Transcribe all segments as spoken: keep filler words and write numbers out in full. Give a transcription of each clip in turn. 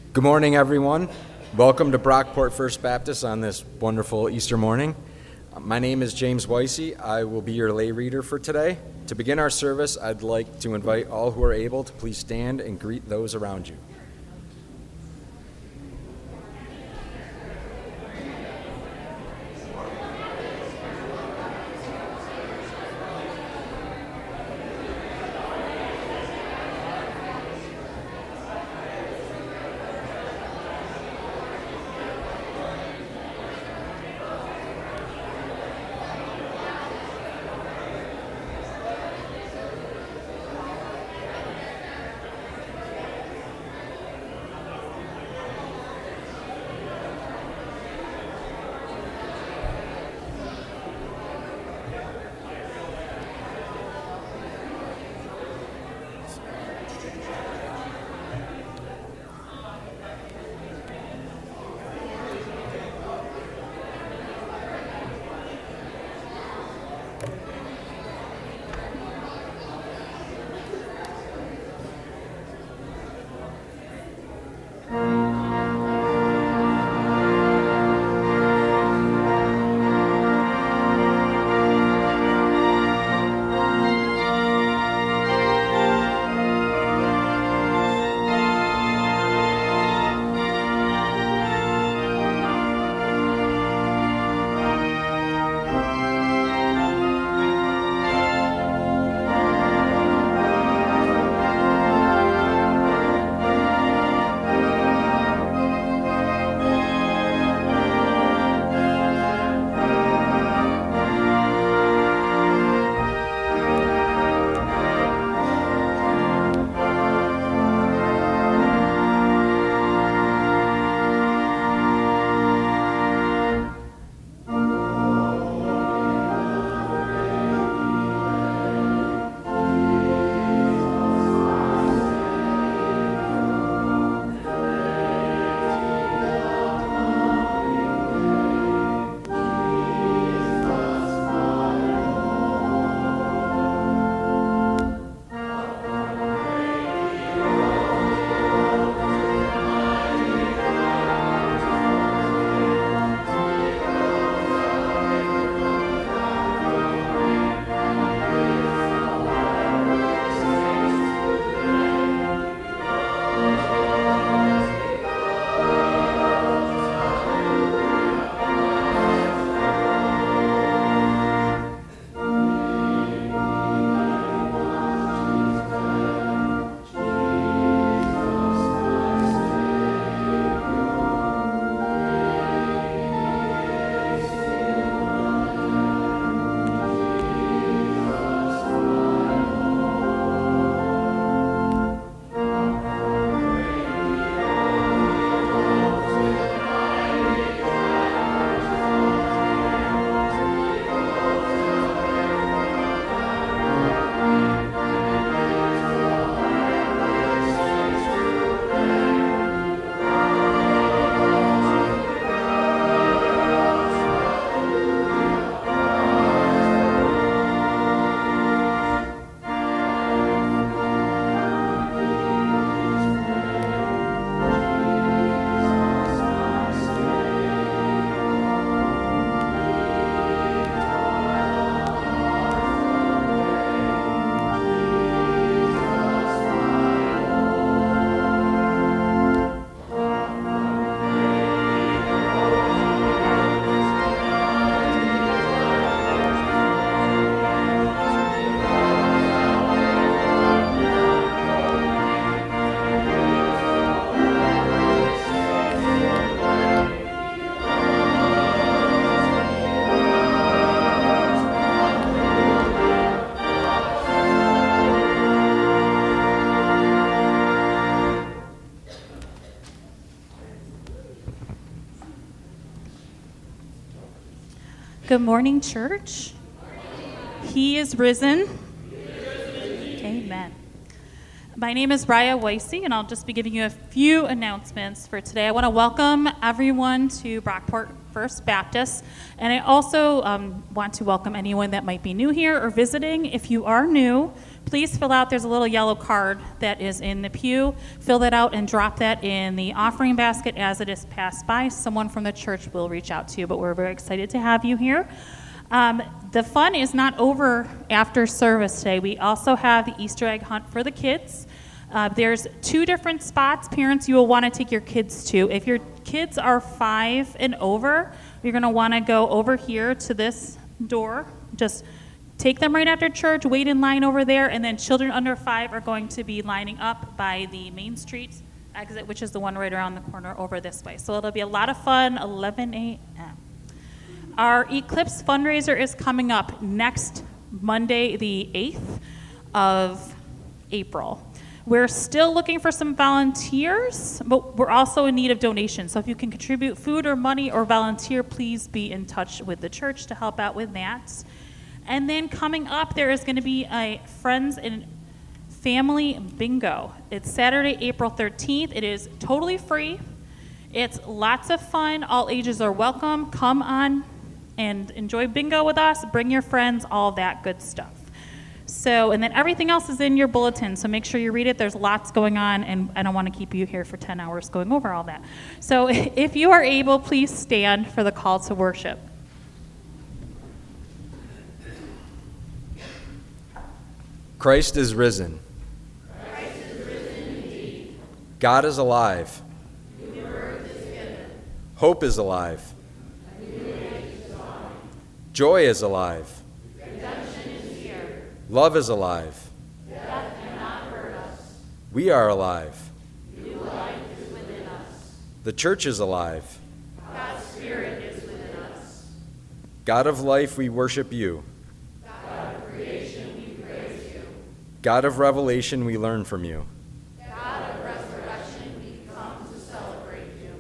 Good morning, everyone. Welcome to Brockport First Baptist on this wonderful Easter morning. My name is James Weissy. I will be your lay reader for today. To begin our service, I'd like to invite all who are able to please stand and greet those around you. Good morning, church. He is risen. Amen. My name is Raya Weissy, and I'll just be giving you a few announcements for today. I want to welcome everyone to Brockport First Baptist, and I also um, want to welcome anyone that might be new here or visiting. If you are new, please fill out, there's a little yellow card that is in the pew. Fill that out and drop that in the offering basket as it is passed by. Someone from the church will reach out to you, but we're very excited to have you here. Um, the fun is not over after service today. We also have the Easter egg hunt for the kids. Uh, there's two different spots, parents, you will want to take your kids to. If your kids are five and over, you're going to want to go over here to this door. Just take them right after church, wait in line over there, and then children under five are going to be lining up by the Main Street exit, which is the one right around the corner over this way. So it'll be a lot of fun, eleven a.m. Our Eclipse fundraiser is coming up next Monday, the eighth of April. We're still looking for some volunteers, but we're also in need of donations. So if you can contribute food or money or volunteer, please be in touch with the church to help out with that. And then coming up, there is going to be a Friends and Family Bingo. It's Saturday, April thirteenth. It is totally free. It's lots of fun. All ages are welcome. Come on and enjoy bingo with us. Bring your friends, all that good stuff. So, and then everything else is in your bulletin, so make sure you read it. There's lots going on, and I don't want to keep you here for ten hours going over all that. So if you are able, please stand for the call to worship. Christ is risen. Christ is risen indeed. God is alive. New birth is given. Hope is alive. A new age is dawning. Joy is alive. Redemption is here. Love is alive. Death cannot hurt us. We are alive. New life is within us. The church is alive. God's Spirit is within us. God of life, we worship you. God of creation, we praise you. God of revelation, we learn from you. God of resurrection, we come to celebrate you.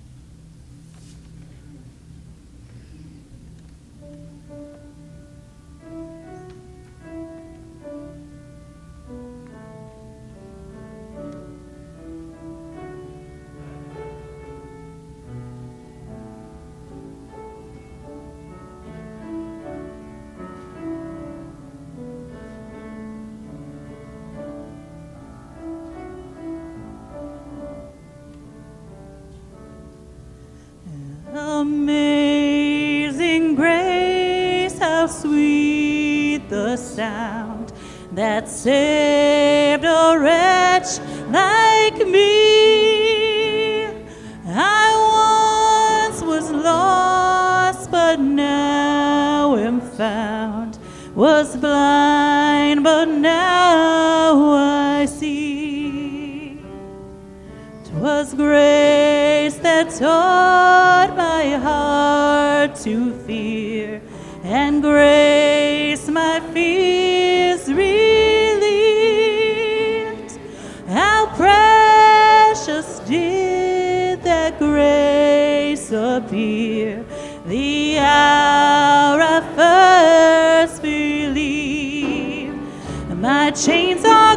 Amazing grace, how sweet the sound that saved a wretch like me. I once was lost, but now am found, was blind, but now I see. 'Twas grace that taught my heart to fear, and grace my fears relieved. How precious did that grace appear the hour I first believed. My chains are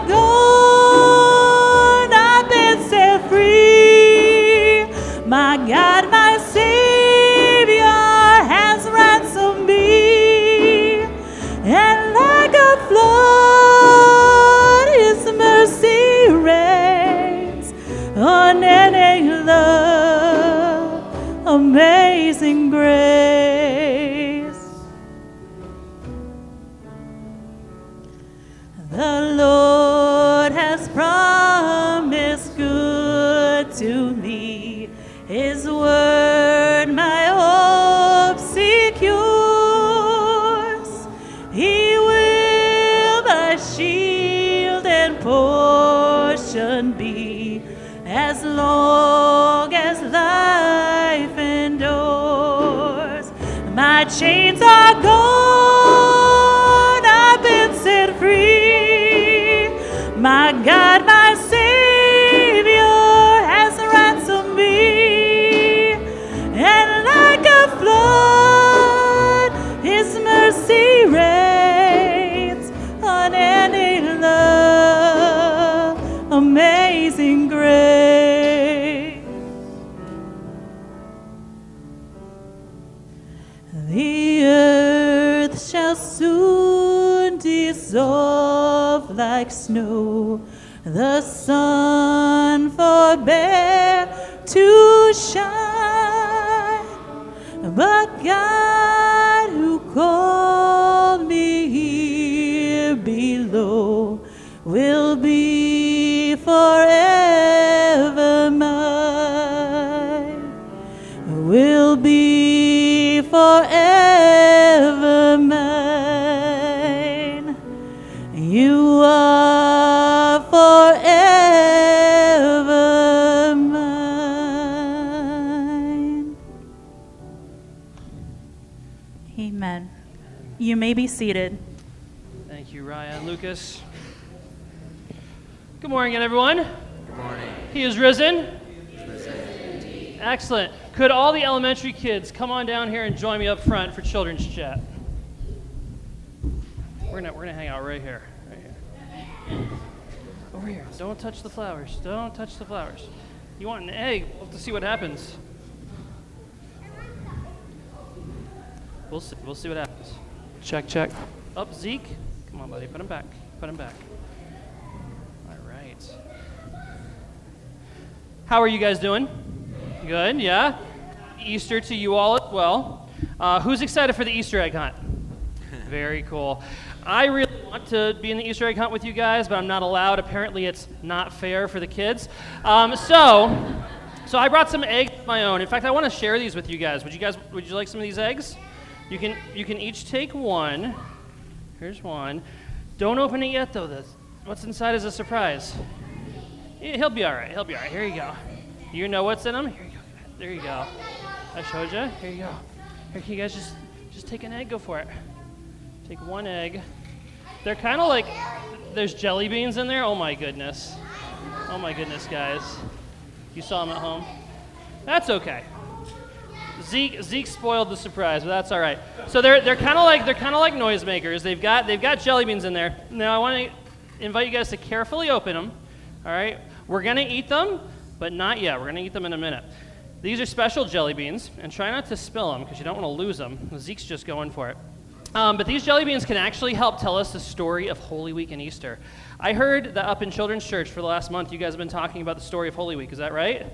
gone, I've been set free. My God, my Savior has ransomed me. And like a flood, His mercy reigns. Unending love, amazing grace. The Lord has promised good to me. His word my hope secures. He will my shield and portion be, as long as life endures. My chains are gone, I've been set free. My God, my Savior has ransomed me. And like a flood, His mercy reigns. Unending love, amazing grace. The earth like snow. The sun forbear to shine, but God who called me here below will be forever mine, will be forever mine. You are forever mine. Amen. You may be seated. Thank you, Ryan. Lucas. Good morning, again, everyone. Good morning. He is risen. Excellent. Could all the elementary kids come on down here and join me up front for children's chat? We're gonna we're gonna hang out right here, right here. Over here. Don't touch the flowers. Don't touch the flowers. You want an egg? We'll have to see what happens. We'll see. We'll see what happens. Check, check. Up, Zeke. Come on, buddy. Put him back. Put him back. All right. How are you guys doing? Good, yeah? Easter to you all as well. Uh, who's excited for the Easter egg hunt? Very cool. I really want to be in the Easter egg hunt with you guys, but I'm not allowed. Apparently it's not fair for the kids. Um, so, so I brought some eggs of my own. In fact, I want to share these with you guys. Would you guys, would you like some of these eggs? You can, you can each take one. Here's one. Don't open it yet, though. This, what's inside is a surprise. He'll be all right. He'll be all right. Here you go. You know what's in them? Here you go. There you go. I showed you. Here you go. Here, can you guys just, just take an egg? Go for it. Take one egg. They're kind of like, there's jelly beans in there. Oh, my goodness. Oh, my goodness, guys. You saw them at home? That's okay. Zeke, Zeke spoiled the surprise, but that's all right. So they're they're kind of like they're kind of like noisemakers. They've got they've got jelly beans in there. Now I want to invite you guys to carefully open them. All right, we're gonna eat them, but not yet. We're gonna eat them in a minute. These are special jelly beans, and try not to spill them because you don't want to lose them. Zeke's just going for it. Um, but these jelly beans can actually help tell us the story of Holy Week and Easter. I heard that up in Children's Church for the last month, you guys have been talking about the story of Holy Week. Is that right?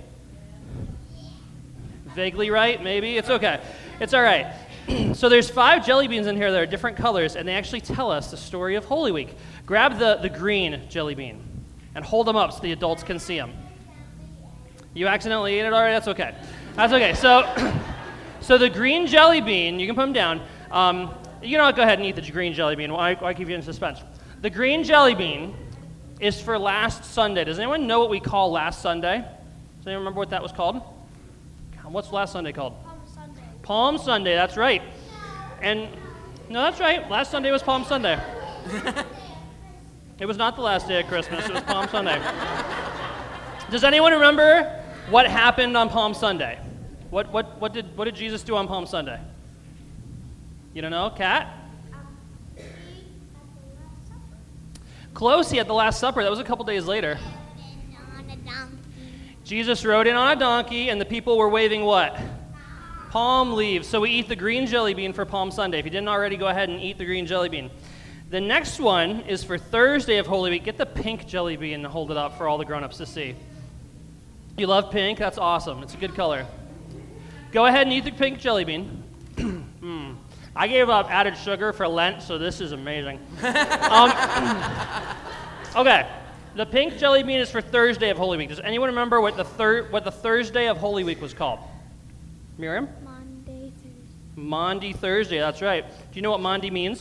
Vaguely right, maybe? It's okay. It's all right. So there's five jelly beans in here that are different colors, and they actually tell us the story of Holy Week. Grab the, the green jelly bean and hold them up so the adults can see them. You accidentally ate it already? That's okay. That's okay. So, so the green jelly bean, you can put them down. Um, you know what? Go ahead and eat the green jelly bean. Why, why keep you in suspense? The green jelly bean is for last Sunday. Does anyone know what we call last Sunday? Does anyone remember what that was called? What's last Sunday called? Palm Sunday. Palm Sunday, that's right. And, no, that's right. Last Sunday was Palm Sunday. It was not the last day of Christmas. It was Palm Sunday. Does anyone remember what happened on Palm Sunday? What, what, what, did, what did Jesus do on Palm Sunday? You don't know? Kat? Close, he had the Last Supper. That was a couple days later. Jesus rode in on a donkey, and the people were waving what? Palm leaves. So we eat the green jelly bean for Palm Sunday. If you didn't already, go ahead and eat the green jelly bean. The next one is for Thursday of Holy Week. Get the pink jelly bean and hold it up for all the grown-ups to see. You love pink? That's awesome. It's a good color. Go ahead and eat the pink jelly bean. mm. I gave up added sugar for Lent, so this is amazing. um, okay. The pink jelly bean is for Thursday of Holy Week. Does anyone remember what the thir- what the Thursday of Holy Week was called? Miriam? Monday, Thursday. Maundy Thursday, that's right. Do you know what Maundy means?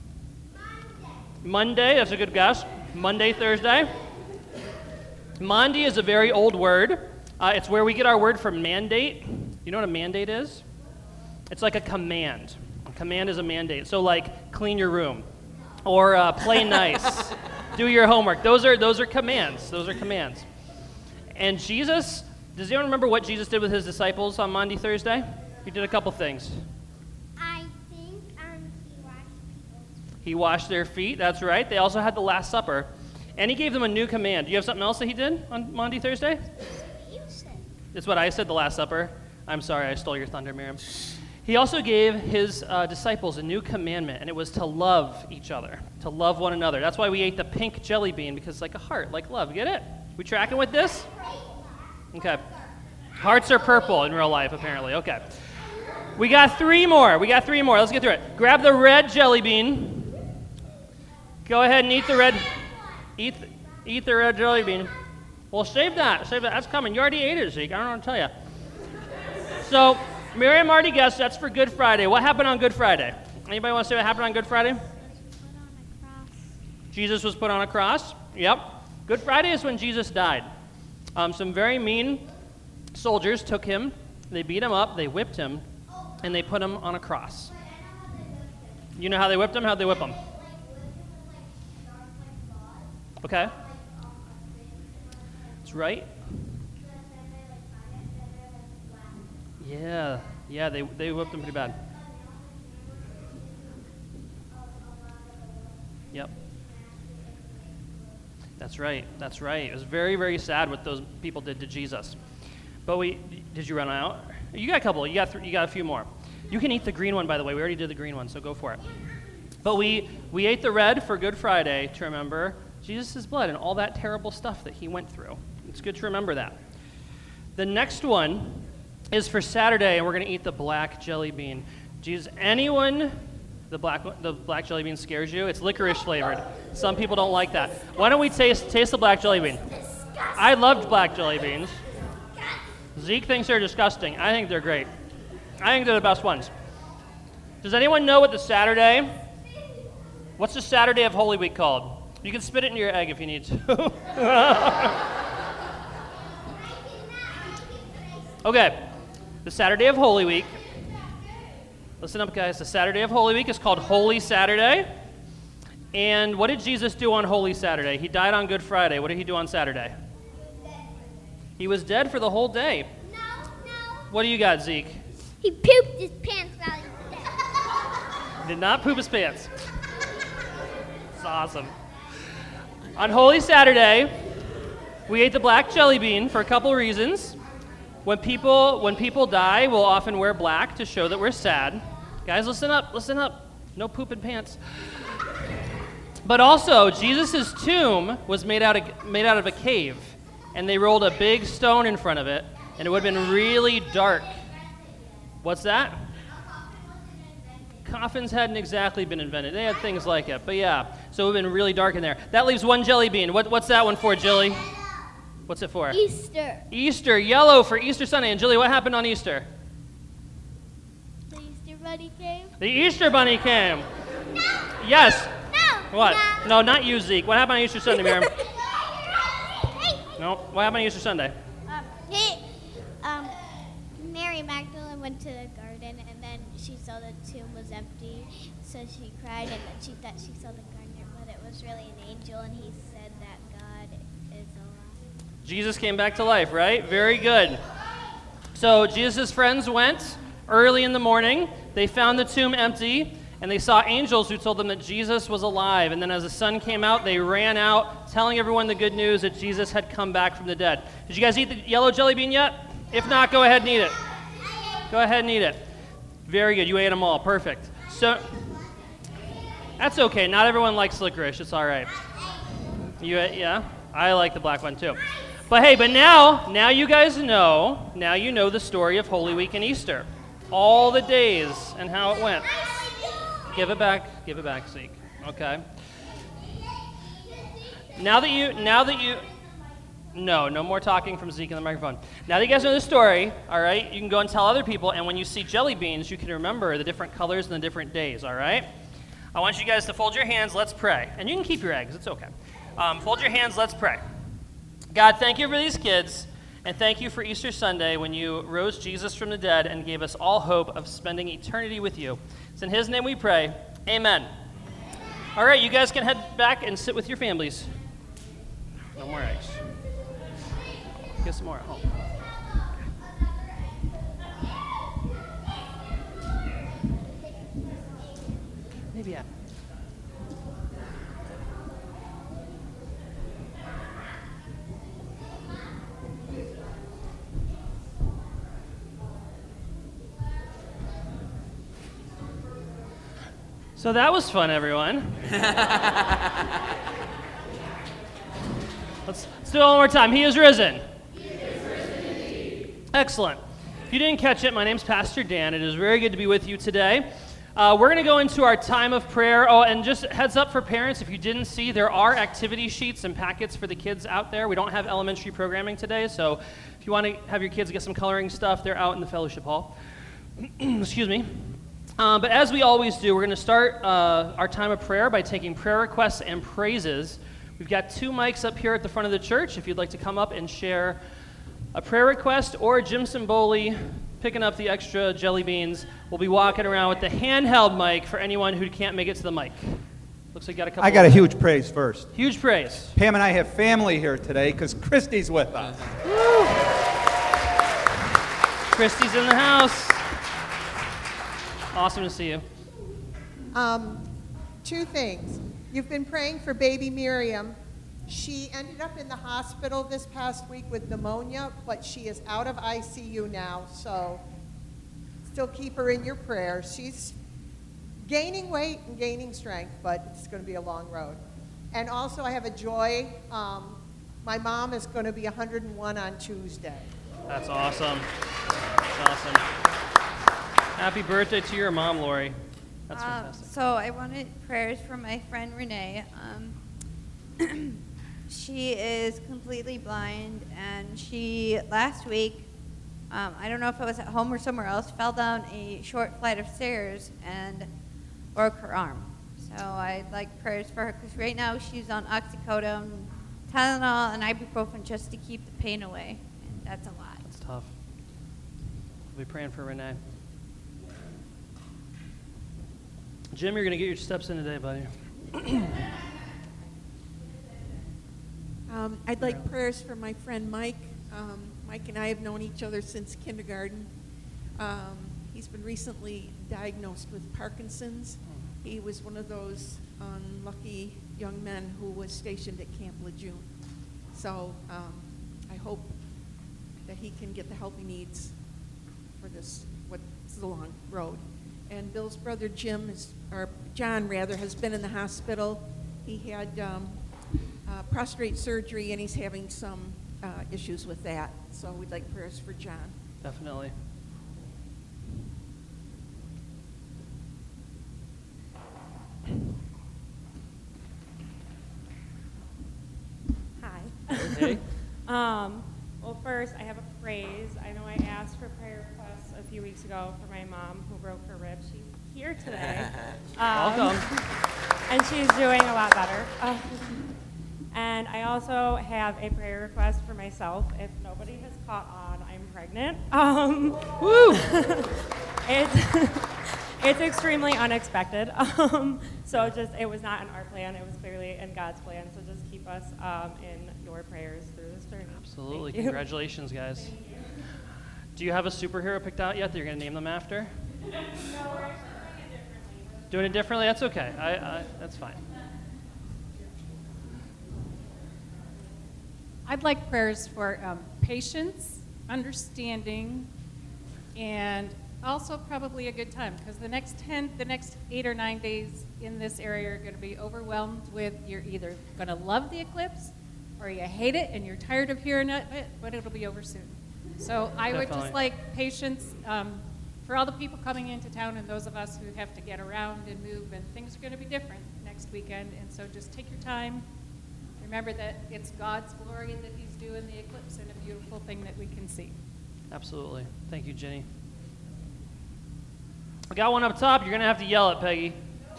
Monday, that's a good guess. Monday, Thursday. Maundy is a very old word. Uh, it's where we get our word for mandate. You know what a mandate is? It's like a command. A command is a mandate. So like, clean your room, or uh, play nice. Do your homework. Those are those are commands. Those are commands. And Jesus, does anyone remember what Jesus did with his disciples on Maundy Thursday? He did a couple things. I think um, he washed people's feet. He washed their feet, that's right. They also had the Last Supper. And he gave them a new command. Do you have something else that he did on Maundy Thursday? You said. It's what I said, the Last Supper. I'm sorry, I stole your thunder, Miriam. He also gave his uh, disciples a new commandment, and it was to love each other, to love one another. That's why we ate the pink jelly bean, because it's like a heart, like love. Get it? We tracking with this? Okay. Hearts are purple in real life, apparently. Okay. We got three more. We got three more. Let's get through it. Grab the red jelly bean. Go ahead and eat the red. Eat, eat the red jelly bean. Well, save that. Save that. That's coming. You already ate it, Zeke. I don't know what to tell you. So, Miriam already guessed that's for Good Friday. What happened on Good Friday? Anybody want to say what happened on Good Friday? Jesus was put on a cross. Yep. Good Friday is when Jesus died. Um, some very mean soldiers took him, they beat him up, they whipped him, and they put him on a cross. You know how they whipped him? How'd they whip him? Okay. That's right. Yeah, yeah, they, they whipped him pretty bad. Yep. That's right, that's right. It was very, very sad what those people did to Jesus. But we, did you run out? You got a couple, you got, th- you got a few more. You can eat the green one, by the way. We already did the green one, so go for it. But we, we ate the red for Good Friday to remember Jesus' blood and all that terrible stuff that he went through. It's good to remember that. The next one is for Saturday, and we're going to eat the black jelly bean. Jesus, anyone, the black the black jelly bean scares you? It's licorice flavored. Some people don't like that. Why don't we taste taste the black jelly bean? I loved black jelly beans. Zeke thinks they're disgusting. I think they're great. I think they're the best ones. Does anyone know what the Saturday, what's the Saturday of Holy Week called? You can spit it in your egg if you need to. Okay. The Saturday of Holy Week, listen up guys, the Saturday of Holy Week is called Holy Saturday. And what did Jesus do on Holy Saturday? He died on Good Friday. What did he do on Saturday? He was dead for the whole day. No, no. What do you got, Zeke? He pooped his pants while he was dead. Did not poop his pants. It's awesome. On Holy Saturday, we ate the black jelly bean for a couple reasons. When people when people die, we'll often wear black to show that we're sad. Guys, listen up, listen up. No poop in pants. But also, Jesus' tomb was made out of made out of a cave, and they rolled a big stone in front of it, and it would have been really dark. What's that? Coffins hadn't exactly been invented. They had things like it, but yeah. So it would have been really dark in there. That leaves one jelly bean. What, what's that one for, Jilly? What's it for? Easter. Easter, yellow for Easter Sunday. And Jilly, what happened on Easter? The Easter Bunny came. The Easter Bunny came. No. Yes. No. What? No. No, not you, Zeke. What happened on Easter Sunday, Miriam? No. What happened on Easter Sunday? Um, he, um, Mary Magdalene went to the garden, and then she saw the tomb was empty, so she cried, and then she thought she saw the gardener, but it was really an angel, and he said that God is alive. Jesus came back to life, right? Very good. So Jesus' friends went early in the morning. They found the tomb empty, and they saw angels who told them that Jesus was alive. And then as the sun came out, they ran out, telling everyone the good news that Jesus had come back from the dead. Did you guys eat the yellow jelly bean yet? If not, go ahead and eat it. Go ahead and eat it. Very good. You ate them all. Perfect. So that's okay. Not everyone likes licorice. It's all right. You, yeah? I like the black one too. But hey, but now, now you guys know, now you know the story of Holy Week and Easter. All the days and how it went. Give it back. Give it back, Zeke. Okay. Now that you, now that you, no, no more talking from Zeke in the microphone. Now that you guys know the story, all right, you can go and tell other people, and when you see jelly beans, you can remember the different colors and the different days, all right? I want you guys to fold your hands, let's pray. And you can keep your eggs, it's okay. Um, fold your hands, let's pray. God, thank you for these kids, and thank you for Easter Sunday when you rose Jesus from the dead and gave us all hope of spending eternity with you. It's in his name we pray, amen. All right, you guys can head back and sit with your families. No more eggs. Get some more at home. Maybe yeah. So that was fun, everyone. let's, let's do it one more time. He is risen. He is risen indeed. Excellent. If you didn't catch it, my name's Pastor Dan. It is very good to be with you today. Uh, we're going to go into our time of prayer. Oh, and just heads up for parents, if you didn't see, there are activity sheets and packets for the kids out there. We don't have elementary programming today, so if you want to have your kids get some coloring stuff, they're out in the fellowship hall. Excuse me. Um, but as we always do, we're going to start uh, our time of prayer by taking prayer requests and praises. We've got two mics up here at the front of the church. If you'd like to come up and share a prayer request, or Jim Simboli picking up the extra jelly beans, we'll be walking around with the handheld mic for anyone who can't make it to the mic. Looks like you got a couple. I got a huge praise first. Huge praise. Pam and I have family here today because Christy's with us. Woo. Christy's in the house. Awesome to see you. Um, two things. You've been praying for baby Miriam. She ended up in the hospital this past week with pneumonia, but she is out of I C U now, so still keep her in your prayers. She's gaining weight and gaining strength, but it's going to be a long road. And also, I have a joy. Um, my mom is going to be one hundred and one on Tuesday. That's awesome. That's awesome. Happy birthday to your mom, Lori. That's um, fantastic. So I wanted prayers for my friend Renee. Um, she is completely blind, and she, last week, um, I don't know if it was at home or somewhere else, fell down a short flight of stairs and broke her arm. So I'd like prayers for her, because right now she's on oxycodone, Tylenol, and ibuprofen just to keep the pain away, and that's a lot. That's tough. We'll be praying for Renee. Jim, you're going to get your steps in today, buddy. Um, I'd like prayers for my friend Mike. Um, Mike and I have known each other since kindergarten. Um, he's been recently diagnosed with Parkinson's. He was one of those unlucky young men who was stationed at Camp Lejeune. So um, I hope that he can get the help he needs for this, what's the long road. And Bill's brother Jim, is, or John rather, has been in the hospital. He had um, uh, prostate surgery, and he's having some uh, issues with that. So we'd like prayers for John. Definitely. Hi. Hey. um, well, first, I have a praise. I know I asked for prayer requests a few weeks ago for my mom who broke her rib. She's here today. Um, Welcome. And she's doing a lot better. Uh, and I also have a prayer request for myself. If nobody has caught on, I'm pregnant. Um, Woo! it's, it's extremely unexpected. Um, so just, it was not in our plan. It was clearly in God's plan. So just keep us um, in your prayers through this journey. Absolutely. Thank you. Congratulations, guys. You. Do you have a superhero picked out yet that you're going to name them after? No, we're actually doing it differently. Doing it differently? That's okay. I, I, that's fine. I'd like prayers for um, patience, understanding, and also probably a good time, because the next ten, the next eight or nine days in this area are going to be overwhelmed with, you're either going to love the eclipse or you hate it and you're tired of hearing it, but it'll be over soon. So I would Definitely. just like patience um, for all the people coming into town and those of us who have to get around and move, and things are going to be different next weekend, and so just take your time. Remember that it's God's glory that he's doing the eclipse, and a beautiful thing that we can see. Absolutely. Thank you, Jenny. I got one up top. You're going to have to yell it, Peggy.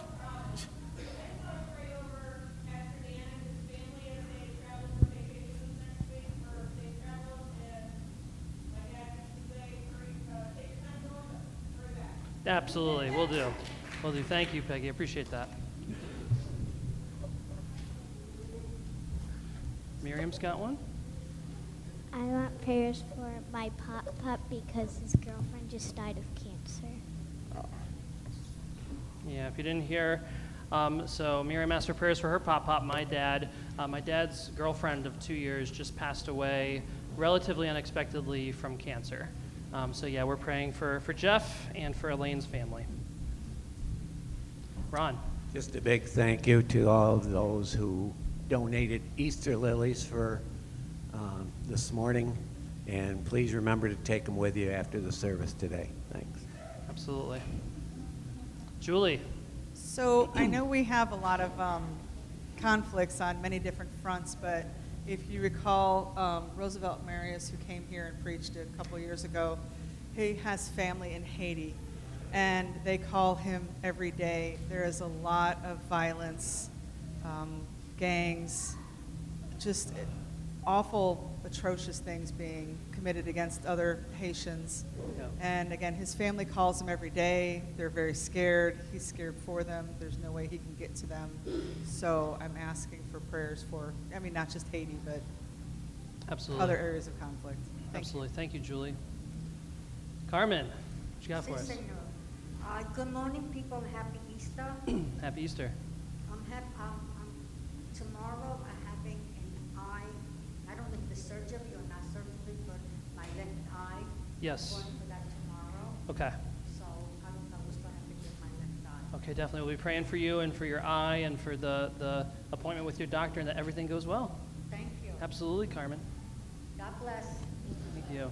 Absolutely. We'll do. We'll do. Thank you, Peggy. I appreciate that. Miriam's got one. I want prayers for my pop pup because his girlfriend just died of cancer. Yeah, if you didn't hear, um, so Miriam asked for prayers for her pop pop, my dad. Uh, my dad's girlfriend of two years just passed away relatively unexpectedly from cancer. Um, so yeah, we're praying for, for Jeff and for Elaine's family. Ron. Just a big thank you to all of those who donated Easter lilies for um, this morning. And please remember to take them with you after the service today. Thanks. Absolutely. Julie. So I know we have a lot of um, conflicts on many different fronts, but if you recall, um, Roosevelt Marius, who came here and preached a couple years ago, he has family in Haiti, and they call him every day. There is a lot of violence, um, gangs, just awful, atrocious things being committed against other Haitians. Yeah. And again, his family calls him every day. They're very scared. He's scared for them. There's no way he can get to them. So I'm asking for prayers for, I mean, not just Haiti, but Absolutely. other areas of conflict. Thank Absolutely. You. Thank you, Julie. Carmen, what you got for us? Uh, good morning, people, and happy Easter. Happy Easter. I'm hap- um, um, tomorrow I'm having an eye, I don't know if the surgery or not surgery, but my left eye. Yes. I'm going for that tomorrow. Okay. So I don't know what's going to happen with my left eye. Okay, definitely. We'll be praying for you and for your eye and for the, the appointment with your doctor and that everything goes well. Thank you. Absolutely, Carmen. God bless. Thank you.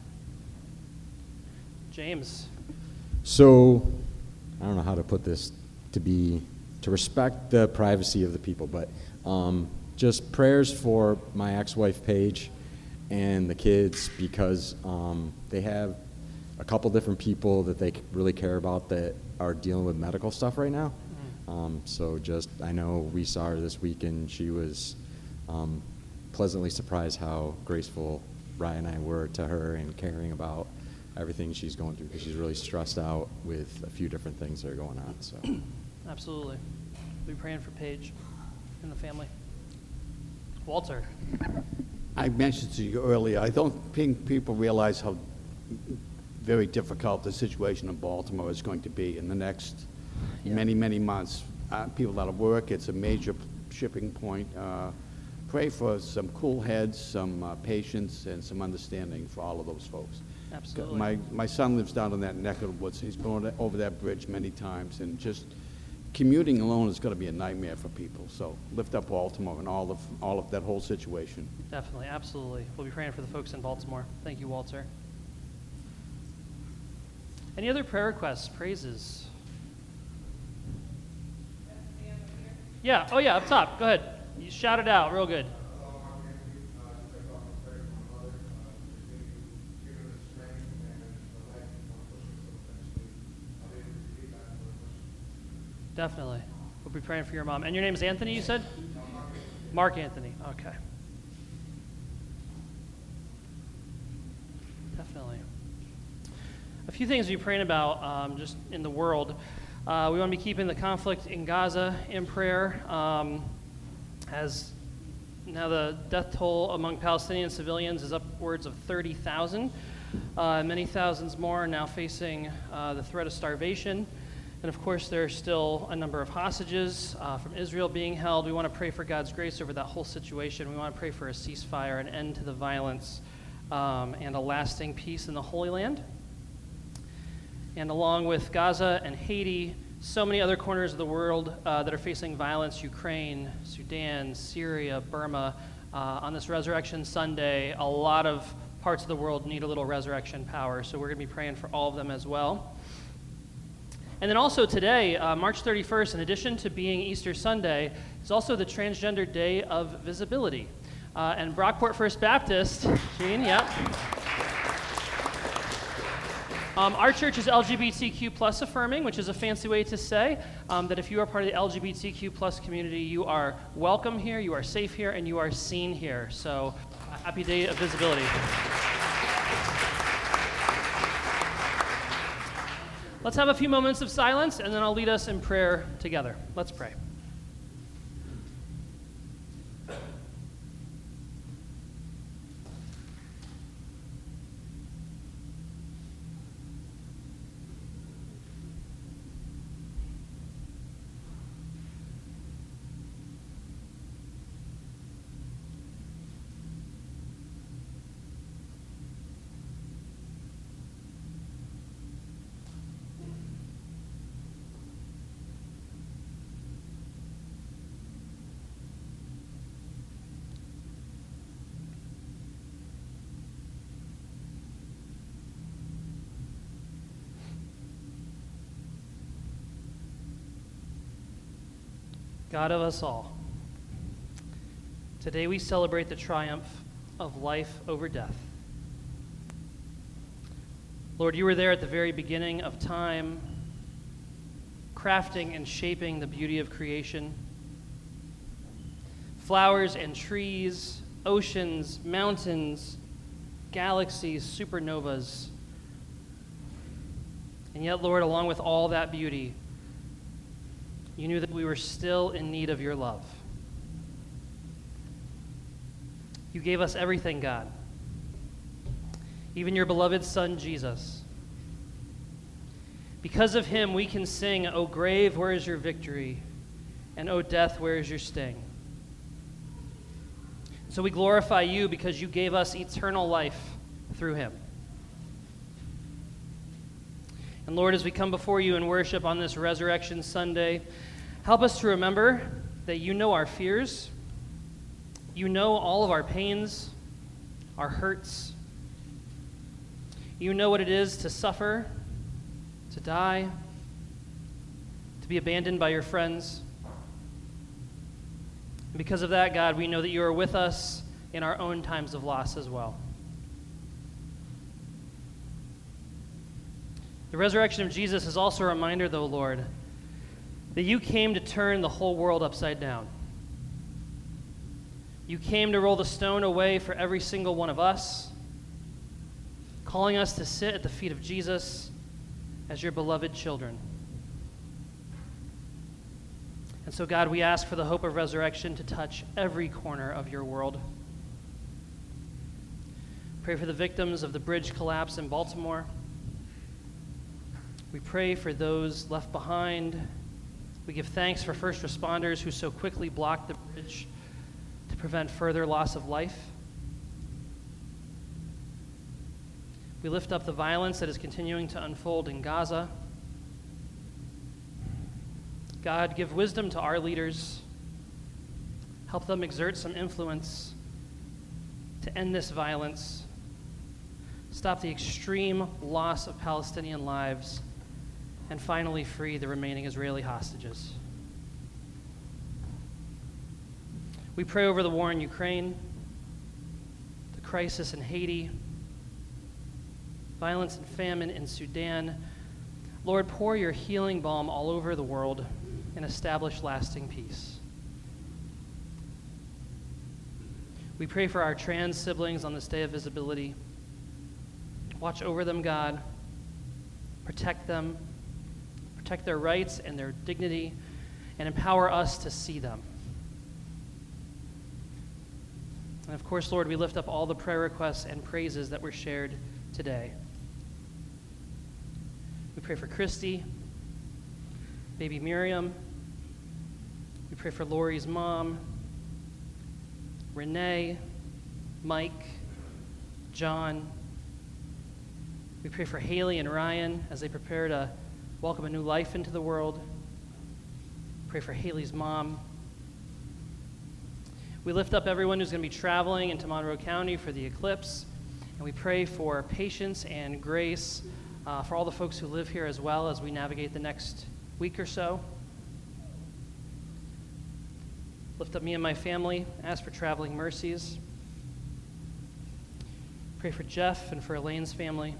James. So, I don't know how to put this to be, to respect the privacy of the people, but um, just prayers for my ex-wife Paige and the kids, because um, they have a couple different people that they really care about that are dealing with medical stuff right now. Um, so just, I know we saw her this week and she was um, pleasantly surprised how graceful Ryan and I were to her and caring about everything she's going through, because she's really stressed out with a few different things that are going on. So, Absolutely. We'll be praying for Paige and the family. Walter. I mentioned to you earlier, I don't think people realize how very difficult the situation in Baltimore is going to be in the next yeah. many, many months. Uh, people out of work, it's a major shipping point. Uh, pray for some cool heads, some uh, patience, and some understanding for all of those folks. Absolutely. My, my son lives down in that neck of the woods. He's been over that bridge many times, and just commuting alone is going to be a nightmare for people. So lift up Baltimore and all of, all of that whole situation. Definitely, absolutely. We'll be praying for the folks in Baltimore. Thank you, Walter. Any other prayer requests, praises? Yeah, oh yeah, up top. Go ahead. You shout it out real good. Definitely. We'll be praying for your mom. And your name's Anthony, you said? Mark Anthony. Okay. Definitely. A few things we're praying about um, just in the world. Uh, we want to be keeping the conflict in Gaza in prayer. Um, as now the death toll among Palestinian civilians is upwards of thirty thousand. Uh, many thousands more are now facing uh, the threat of starvation. And of course, there are still a number of hostages uh, from Israel being held. We want to pray for God's grace over that whole situation. We want to pray for a ceasefire, an end to the violence, um, and a lasting peace in the Holy Land. And along with Gaza and Haiti, so many other corners of the world uh, that are facing violence: Ukraine, Sudan, Syria, Burma. Uh, on this Resurrection Sunday, a lot of parts of the world need a little resurrection power. So we're going to be praying for all of them as well. And then also today, uh, March thirty-first, in addition to being Easter Sunday, is also the Transgender Day of Visibility. Uh, and Brockport First Baptist, Gene, yeah. Um, our church is L G B T Q plus affirming, which is a fancy way to say um, that if you are part of the L G B T Q plus community, you are welcome here, you are safe here, and you are seen here. So, uh, happy Day of Visibility. Let's have a few moments of silence, and then I'll lead us in prayer together. Let's pray. God of us all, today we celebrate the triumph of life over death. Lord, you were there at the very beginning of time, crafting and shaping the beauty of creation. Flowers and trees, oceans, mountains, galaxies, supernovas. And yet, Lord, along with all that beauty, you knew that we were still in need of your love. You gave us everything, God, even your beloved Son, Jesus. Because of him, we can sing, "O grave, where is your victory? And O death, where is your sting?" So we glorify you because you gave us eternal life through him. And Lord, as we come before you in worship on this Resurrection Sunday, help us to remember that you know our fears, you know all of our pains, our hurts. You know what it is to suffer, to die, to be abandoned by your friends. And because of that, God, we know that you are with us in our own times of loss as well. The resurrection of Jesus is also a reminder, though, Lord, that you came to turn the whole world upside down. You came to roll the stone away for every single one of us, calling us to sit at the feet of Jesus as your beloved children. And so, God, we ask for the hope of resurrection to touch every corner of your world. Pray for the victims of the bridge collapse in Baltimore. We pray for those left behind. We give thanks for first responders who so quickly blocked the bridge to prevent further loss of life. We lift up the violence that is continuing to unfold in Gaza. God, give wisdom to our leaders. Help them exert some influence to end this violence. Stop the extreme loss of Palestinian lives, and finally free the remaining Israeli hostages. We pray over the war in Ukraine, the crisis in Haiti, violence and famine in Sudan. Lord, pour your healing balm all over the world and establish lasting peace. We pray for our trans siblings on this day of visibility. Watch over them, God. Protect them. Protect their rights and their dignity, and empower us to see them. And of course, Lord, we lift up all the prayer requests and praises that were shared today. We pray for Christy, baby Miriam. We pray for Lori's mom, Renee, Mike, John. We pray for Haley and Ryan as they prepare to welcome a new life into the world. Pray for Haley's mom. We lift up everyone who's going to be traveling into Monroe County for the eclipse, and we pray for patience and grace uh, for all the folks who live here as well as we navigate the next week or so. Lift up me and my family, ask for traveling mercies. Pray for Jeff and for Elaine's family.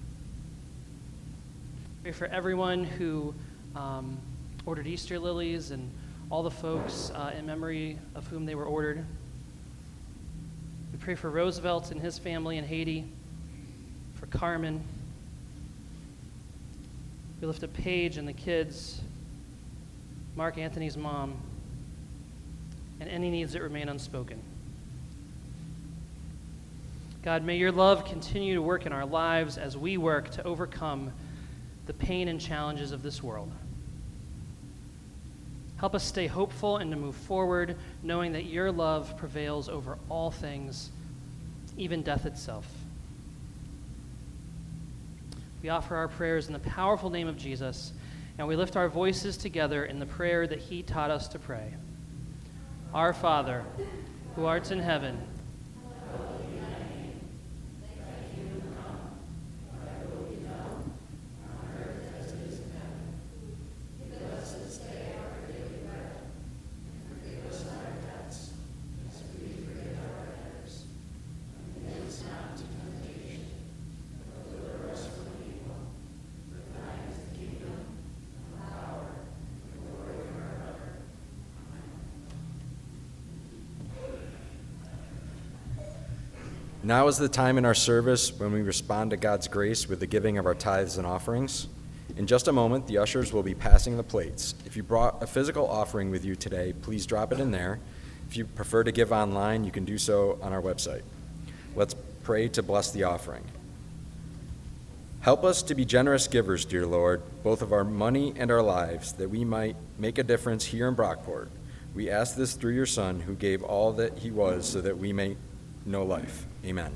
Pray for everyone who um, ordered Easter lilies and all the folks uh, in memory of whom they were ordered. We pray for Roosevelt and his family in Haiti, for Carmen. We lift up Paige and the kids, Mark Anthony's mom, and any needs that remain unspoken. God, may your love continue to work in our lives as we work to overcome the pain and challenges of this world. Help us stay hopeful and to move forward, knowing that your love prevails over all things, even death itself. We offer our prayers in the powerful name of Jesus, and we lift our voices together in the prayer that he taught us to pray. Our Father, who art in heaven, Now is the time in our service when we respond to God's grace with the giving of our tithes and offerings. In just a moment, the ushers will be passing the plates. If you brought a physical offering with you today, please drop it in there. If you prefer to give online, you can do so on our website. Let's pray to bless the offering. Help us to be generous givers, dear Lord, both of our money and our lives, that we might make a difference here in Brockport. We ask this through your Son, who gave all that he was so that we may know life. Amen.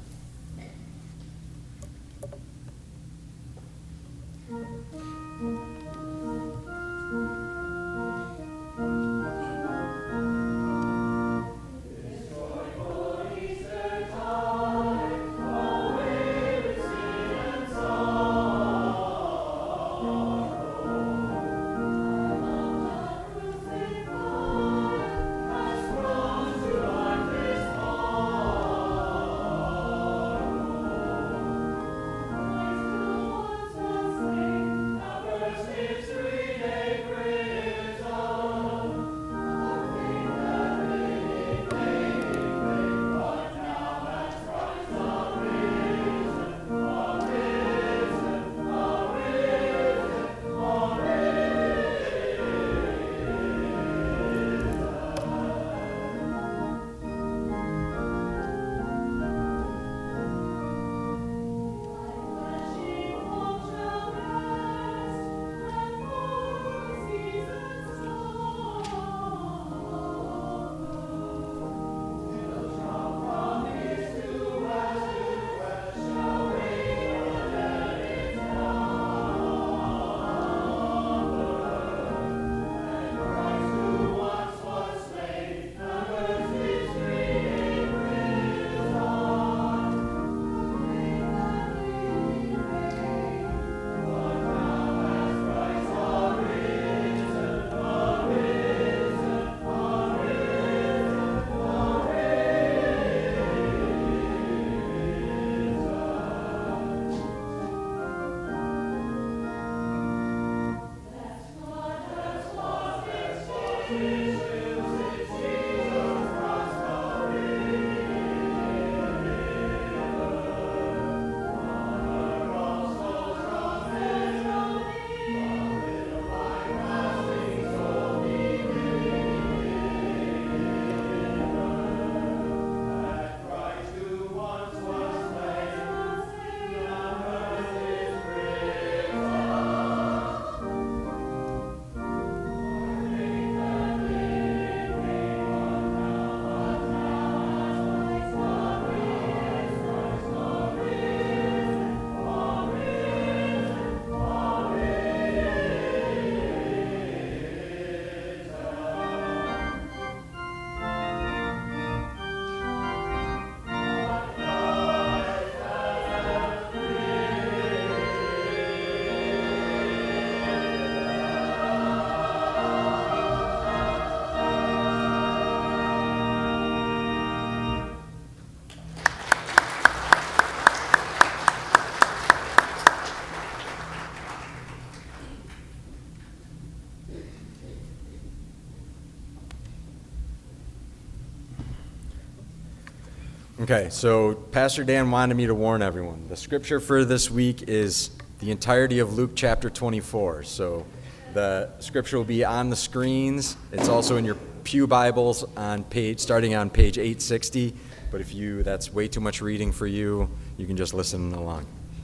Okay, so Pastor Dan wanted me to warn everyone. The scripture for this week is the entirety of Luke chapter twenty-four. So the scripture will be on the screens. It's also in your pew Bibles on page, starting on page eight sixty. But if you, that's way too much reading for you, you can just listen along.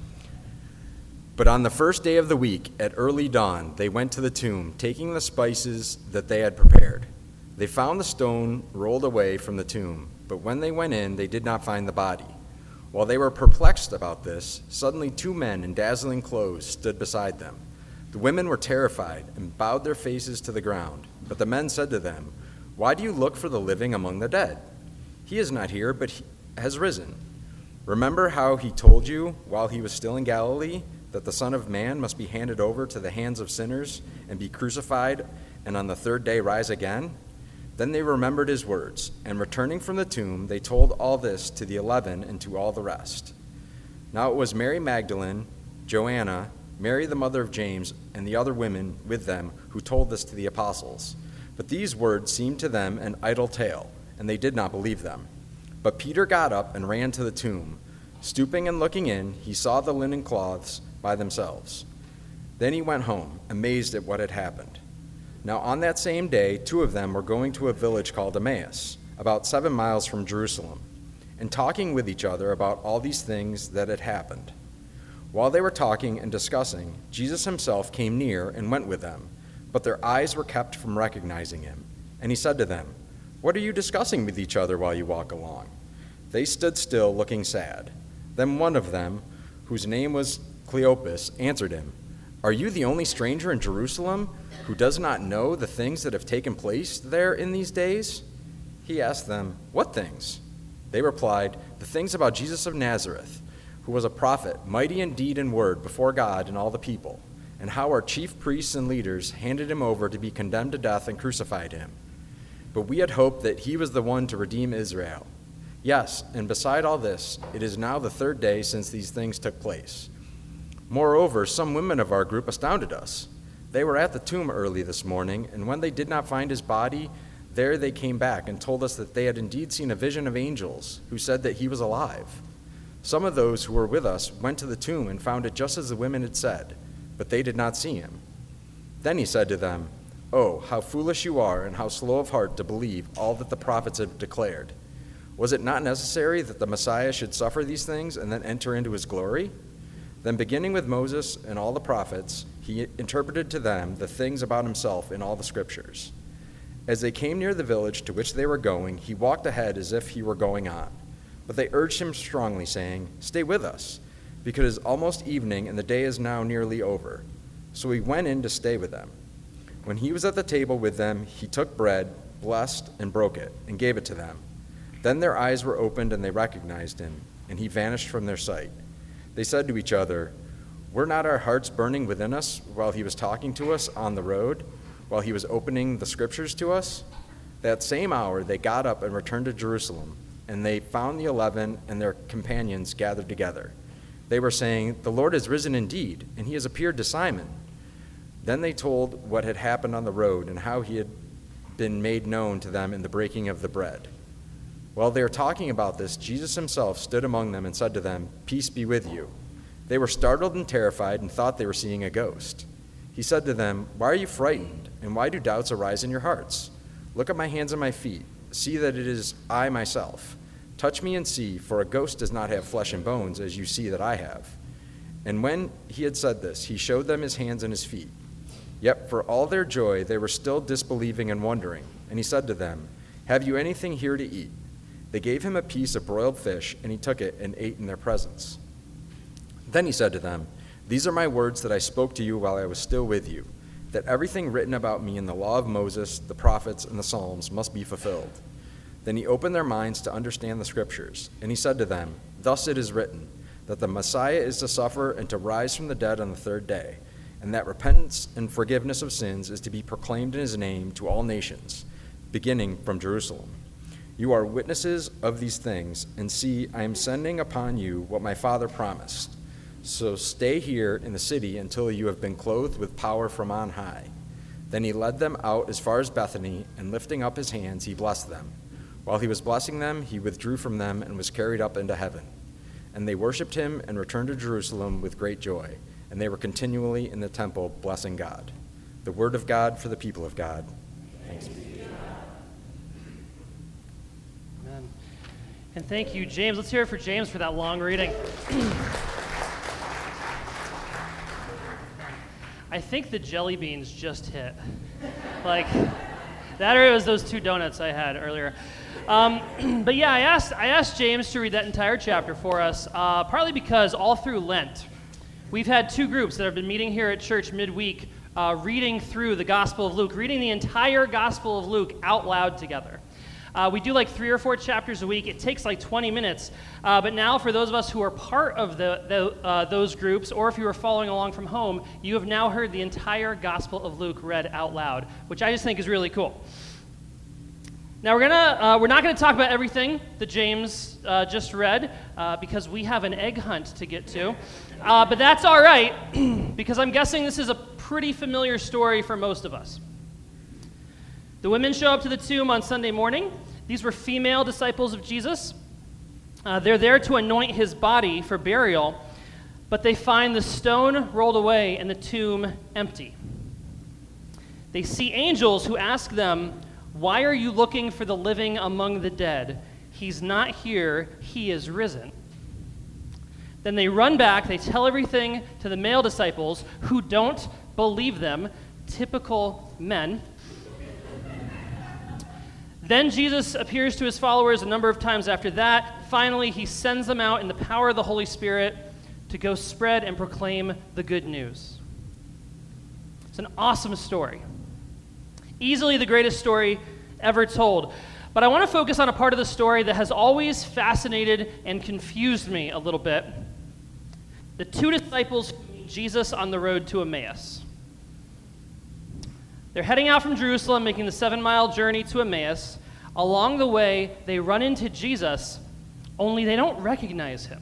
But on the first day of the week, at early dawn, they went to the tomb, taking the spices that they had prepared. They found the stone rolled away from the tomb, but when they went in, they did not find the body. While they were perplexed about this, suddenly two men in dazzling clothes stood beside them. The women were terrified and bowed their faces to the ground. But the men said to them, "Why do you look for the living among the dead? He is not here, but he has risen. Remember how he told you while he was still in Galilee that the Son of Man must be handed over to the hands of sinners and be crucified and on the third day rise again?" Then they remembered his words, and returning from the tomb, they told all this to the eleven and to all the rest. Now it was Mary Magdalene, Joanna, Mary the mother of James, and the other women with them who told this to the apostles. But these words seemed to them an idle tale, and they did not believe them. But Peter got up and ran to the tomb. Stooping and looking in, he saw the linen cloths by themselves. Then he went home, amazed at what had happened. Now on that same day, two of them were going to a village called Emmaus, about seven miles from Jerusalem, and talking with each other about all these things that had happened. While they were talking and discussing, Jesus himself came near and went with them, but their eyes were kept from recognizing him. And he said to them, "What are you discussing with each other while you walk along?" They stood still, looking sad. Then one of them, whose name was Cleopas, answered him, "Are you the only stranger in Jerusalem who does not know the things that have taken place there in these days?" He asked them, "What things?" They replied, "The things about Jesus of Nazareth, who was a prophet, mighty in deed and word before God and all the people, and how our chief priests and leaders handed him over to be condemned to death and crucified him. But we had hoped that he was the one to redeem Israel. Yes, and beside all this, it is now the third day since these things took place. Moreover, some women of our group astounded us. They were at the tomb early this morning, and when they did not find his body, there they came back and told us that they had indeed seen a vision of angels who said that he was alive. Some of those who were with us went to the tomb and found it just as the women had said, but they did not see him." Then he said to them, "Oh, how foolish you are, and how slow of heart to believe all that the prophets have declared. Was it not necessary that the Messiah should suffer these things and then enter into his glory?" Then beginning with Moses and all the prophets, he interpreted to them the things about himself in all the scriptures. As they came near the village to which they were going, he walked ahead as if he were going on. But they urged him strongly, saying, "Stay with us, because it is almost evening and the day is now nearly over." So he went in to stay with them. When he was at the table with them, he took bread, blessed, and broke it, and gave it to them. Then their eyes were opened and they recognized him, and he vanished from their sight. They said to each other, "Were not our hearts burning within us while he was talking to us on the road, while he was opening the scriptures to us?" That same hour they got up and returned to Jerusalem, and they found the eleven and their companions gathered together. They were saying, "The Lord is risen indeed, and he has appeared to Simon." Then they told what had happened on the road and how he had been made known to them in the breaking of the bread. While they were talking about this, Jesus himself stood among them and said to them, "Peace be with you." They were startled and terrified and thought they were seeing a ghost. He said to them, "Why are you frightened, and why do doubts arise in your hearts? Look at my hands and my feet. See that it is I myself. Touch me and see, for a ghost does not have flesh and bones, as you see that I have." And when he had said this, he showed them his hands and his feet. Yet for all their joy, they were still disbelieving and wondering. And he said to them, "Have you anything here to eat?" They gave him a piece of broiled fish, and he took it and ate in their presence. Then he said to them, "These are my words that I spoke to you while I was still with you, that everything written about me in the law of Moses, the prophets, and the Psalms must be fulfilled." Then he opened their minds to understand the scriptures, and he said to them, "Thus it is written, that the Messiah is to suffer and to rise from the dead on the third day, and that repentance and forgiveness of sins is to be proclaimed in his name to all nations, beginning from Jerusalem. You are witnesses of these things, and see, I am sending upon you what my Father promised. So stay here in the city until you have been clothed with power from on high." Then he led them out as far as Bethany, and lifting up his hands, he blessed them. While he was blessing them, he withdrew from them and was carried up into heaven. And they worshipped him and returned to Jerusalem with great joy, and they were continually in the temple blessing God. The word of God for the people of God. Thanks be to God. Amen. And thank you, James. Let's hear it for James for that long reading. I think the jelly beans just hit. Like, that or it was those two donuts I had earlier. Um, but yeah, I asked, I asked James to read that entire chapter for us, uh, partly because all through Lent, we've had two groups that have been meeting here at church midweek, uh, reading through the Gospel of Luke, reading the entire Gospel of Luke out loud together. Uh, we do like three or four chapters a week. It takes like twenty minutes. Uh, but now for those of us who are part of the, the uh, those groups, or if you are following along from home, you have now heard the entire Gospel of Luke read out loud, which I just think is really cool. Now we're gonna uh, we're not gonna talk about everything that James uh, just read uh, because we have an egg hunt to get to, uh, but that's all right because I'm guessing this is a pretty familiar story for most of us. The women show up to the tomb on Sunday morning. These were female disciples of Jesus. Uh, they're there to anoint his body for burial, but they find the stone rolled away and the tomb empty. They see angels who ask them, "Why are you looking for the living among the dead? He's not here, he is risen." Then they run back, they tell everything to the male disciples who don't believe them, typical men. Then Jesus appears to his followers a number of times after that. Finally, he sends them out in the power of the Holy Spirit to go spread and proclaim the good news. It's an awesome story. Easily the greatest story ever told. But I want to focus on a part of the story that has always fascinated and confused me a little bit. The two disciples who meet Jesus on the road to Emmaus. They're heading out from Jerusalem, making the seven-mile journey to Emmaus. Along the way, they run into Jesus, only they don't recognize him.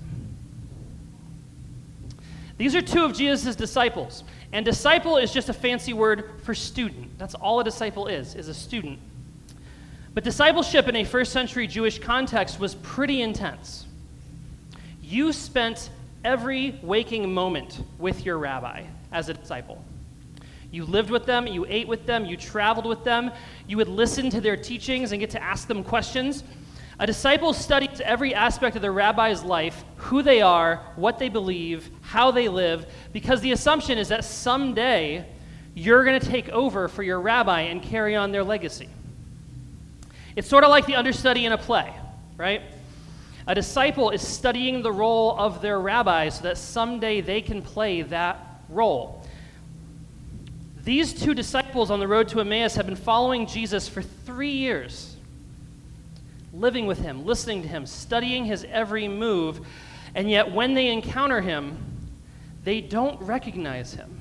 These are two of Jesus' disciples, and disciple is just a fancy word for student. That's all a disciple is, is a student. But discipleship in a first century Jewish context was pretty intense. You spent every waking moment with your rabbi as a disciple. You lived with them, you ate with them, you traveled with them, you would listen to their teachings and get to ask them questions. A disciple studies every aspect of the rabbi's life, who they are, what they believe, how they live, because the assumption is that someday you're going to take over for your rabbi and carry on their legacy. It's sort of like the understudy in a play, right? A disciple is studying the role of their rabbi so that someday they can play that role. These two disciples on the road to Emmaus have been following Jesus for three years, living with him, listening to him, studying his every move, and yet when they encounter him, they don't recognize him.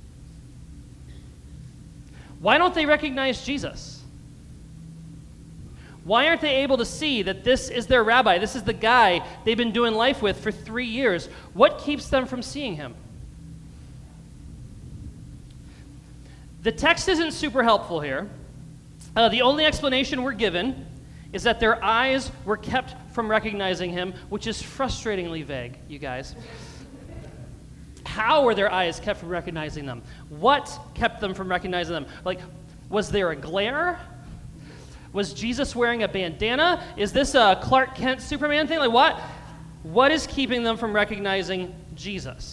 Why don't they recognize Jesus? Why aren't they able to see that this is their rabbi, this is the guy they've been doing life with for three years? What keeps them from seeing him? The text isn't super helpful here. Uh, the only explanation we're given is that their eyes were kept from recognizing him, which is frustratingly vague, you guys. How were their eyes kept from recognizing them? What kept them from recognizing them? Like, was there a glare? Was Jesus wearing a bandana? Is this a Clark Kent Superman thing? Like, what? What is keeping them from recognizing Jesus?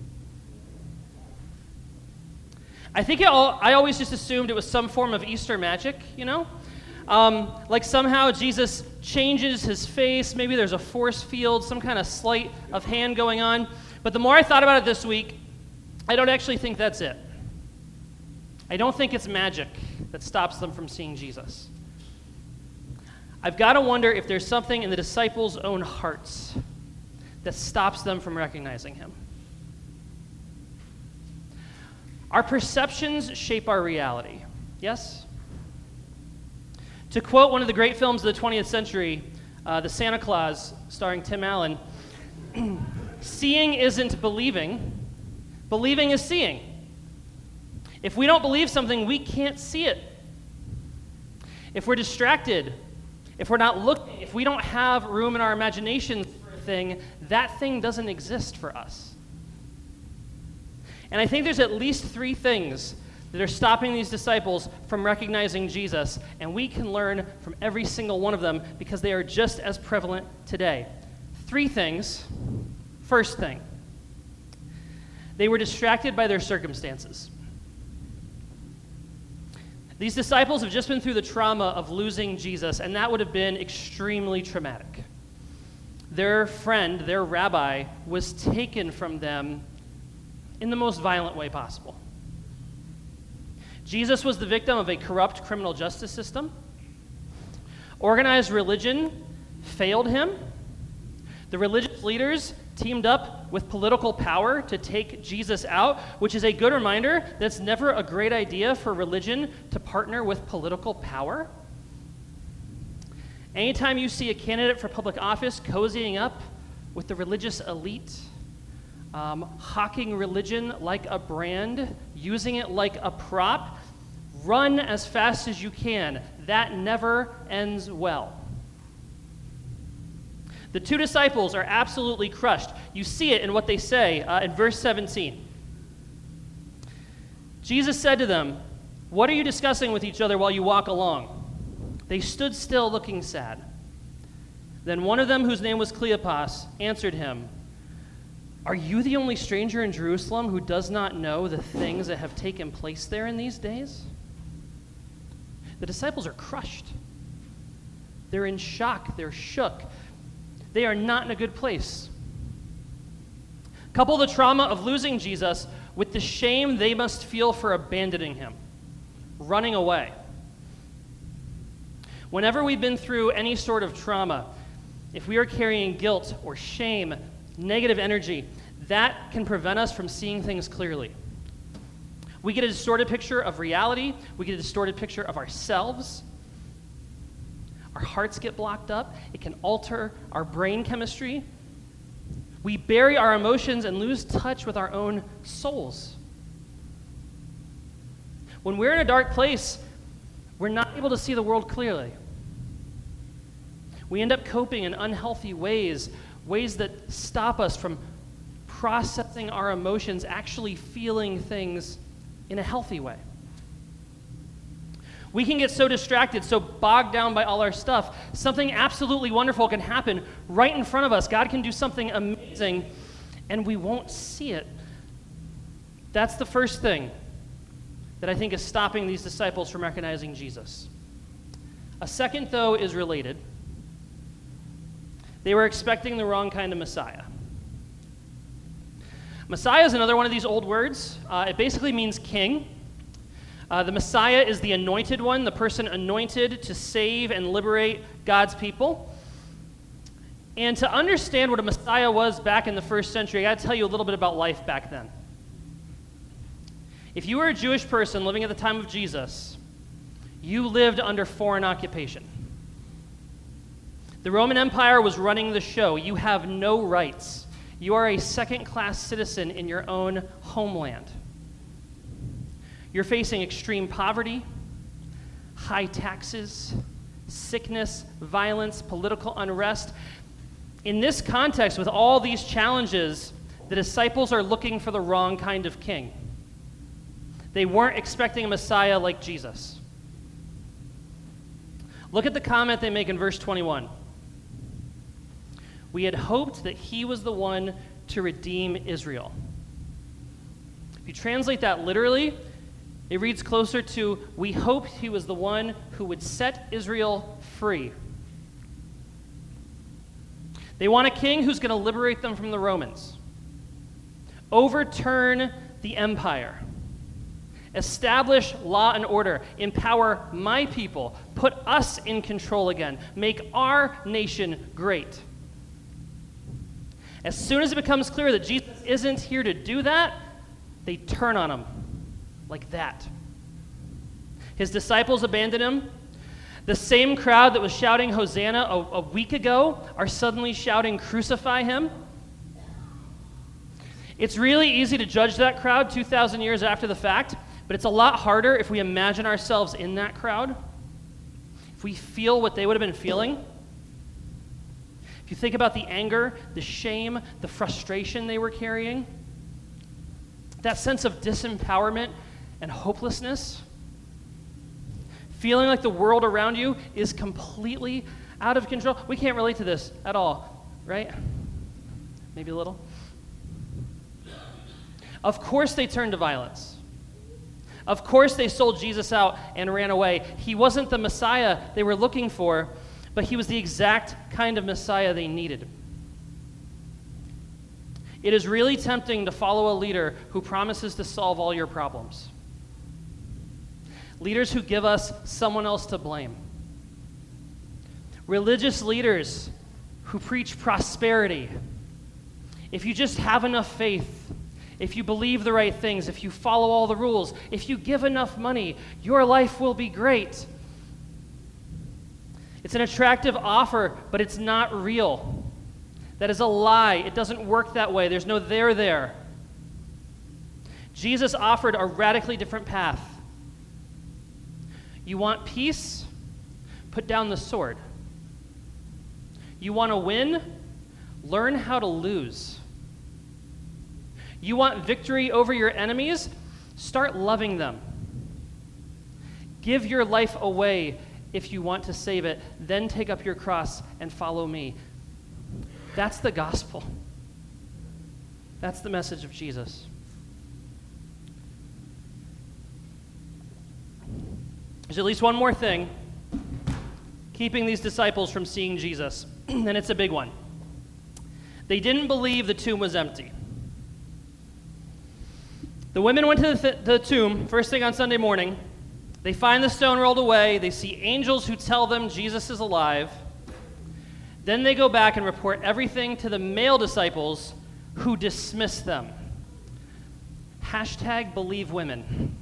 I think it all, I always just assumed it was some form of Easter magic, you know? Um, like somehow Jesus changes his face, maybe there's a force field, some kind of sleight of hand going on. But the more I thought about it this week, I don't actually think that's it. I don't think it's magic that stops them from seeing Jesus. I've got to wonder if there's something in the disciples' own hearts that stops them from recognizing him. Our perceptions shape our reality, yes? To quote one of the great films of the twentieth century, uh, The Santa Claus, starring Tim Allen, seeing isn't believing, believing is seeing. If we don't believe something, we can't see it. If we're distracted, if we're not looking, if we don't have room in our imaginations for a thing, that thing doesn't exist for us. And I think there's at least three things that are stopping these disciples from recognizing Jesus, and we can learn from every single one of them because they are just as prevalent today. Three things. First thing, they were distracted by their circumstances. These disciples have just been through the trauma of losing Jesus, and that would have been extremely traumatic. Their friend, their rabbi, was taken from them in the most violent way possible. Jesus was the victim of a corrupt criminal justice system. Organized religion failed him. The religious leaders teamed up with political power to take Jesus out, which is a good reminder that it's never a great idea for religion to partner with political power. Anytime you see a candidate for public office cozying up with the religious elite, um, hawking religion like a brand, using it like a prop, run as fast as you can. That never ends well. The two disciples are absolutely crushed. You see it in what they say uh, in verse seventeen. Jesus said to them, "What are you discussing with each other while you walk along?" They stood still, looking sad. Then one of them, whose name was Cleopas, answered him, "Are you the only stranger in Jerusalem who does not know the things that have taken place there in these days?" The disciples are crushed. They're in shock. They're shook. They are not in a good place. Couple the trauma of losing Jesus with the shame they must feel for abandoning him, running away. Whenever we've been through any sort of trauma, if we are carrying guilt or shame, negative energy, that can prevent us from seeing things clearly. We get a distorted picture of reality. We get a distorted picture of ourselves. Our hearts get blocked up. It can alter our brain chemistry. We bury our emotions and lose touch with our own souls. When we're in a dark place, we're not able to see the world clearly. We end up coping in unhealthy ways, ways that stop us from processing our emotions, actually feeling things in a healthy way. We can get so distracted, so bogged down by all our stuff. Something absolutely wonderful can happen right in front of us. God can do something amazing, and we won't see it. That's the first thing that I think is stopping these disciples from recognizing Jesus. A second, though, is related. They were expecting the wrong kind of Messiah. Messiah is another one of these old words. Uh, it basically means king. Uh, the Messiah is the anointed one, the person anointed to save and liberate God's people. And to understand what a Messiah was back in the first century, I got to tell you a little bit about life back then. If you were a Jewish person living at the time of Jesus, you lived under foreign occupation. The Roman Empire was running the show. You have no rights. You are a second-class citizen in your own homeland. You're facing extreme poverty, high taxes, sickness, violence, political unrest. In this context, with all these challenges, the disciples are looking for the wrong kind of king. They weren't expecting a Messiah like Jesus. Look at the comment they make in verse twenty-one. We had hoped that he was the one to redeem Israel. If you translate that literally, it reads closer to, we hoped he was the one who would set Israel free. They want a king who's going to liberate them from the Romans, overturn the empire, establish law and order, empower my people, put us in control again, make our nation great. As soon as it becomes clear that Jesus isn't here to do that, they turn on him like that. His disciples abandon him. The same crowd that was shouting Hosanna a, a week ago are suddenly shouting, crucify him. It's really easy to judge that crowd two thousand years after the fact, but it's a lot harder if we imagine ourselves in that crowd, if we feel what they would have been feeling. If you think about the anger, the shame, the frustration they were carrying, that sense of disempowerment and hopelessness, feeling like the world around you is completely out of control. We can't relate to this at all, right? Maybe a little. Of course they turned to violence. Of course they sold Jesus out and ran away. He wasn't the Messiah they were looking for, but he was the exact kind of Messiah they needed. It is really tempting to follow a leader who promises to solve all your problems. Leaders who give us someone else to blame. Religious leaders who preach prosperity. If you just have enough faith, if you believe the right things, if you follow all the rules, if you give enough money, your life will be great. It's an attractive offer, but it's not real. That is a lie. It doesn't work that way. There's no there there. Jesus offered a radically different path. You want peace? Put down the sword. You want to win? Learn how to lose. You want victory over your enemies? Start loving them. Give your life away if you want to save it. Then take up your cross and follow me. That's the gospel. That's the message of Jesus. There's at least one more thing keeping these disciples from seeing Jesus, and it's a big one. They didn't believe the tomb was empty. The women went to the, th- the tomb first thing on Sunday morning. They find the stone rolled away. They see angels who tell them Jesus is alive. Then they go back and report everything to the male disciples who dismiss them. Hashtag believe women.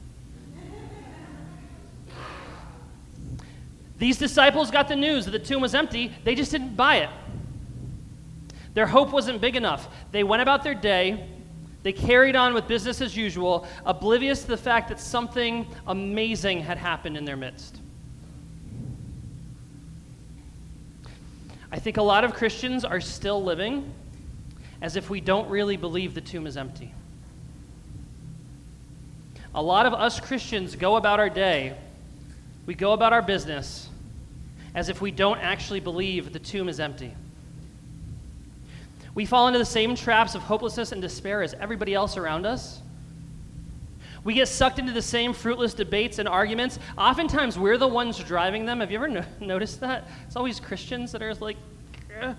These disciples got the news that the tomb was empty. They just didn't buy it. Their hope wasn't big enough. They went about their day. They carried on with business as usual, oblivious to the fact that something amazing had happened in their midst. I think a lot of Christians are still living as if we don't really believe the tomb is empty. A lot of us Christians go about our day, we go about our business, as if we don't actually believe the tomb is empty. We fall into the same traps of hopelessness and despair as everybody else around us. We get sucked into the same fruitless debates and arguments. Oftentimes, we're the ones driving them. Have you ever no- noticed that? It's always Christians that are like, ugh.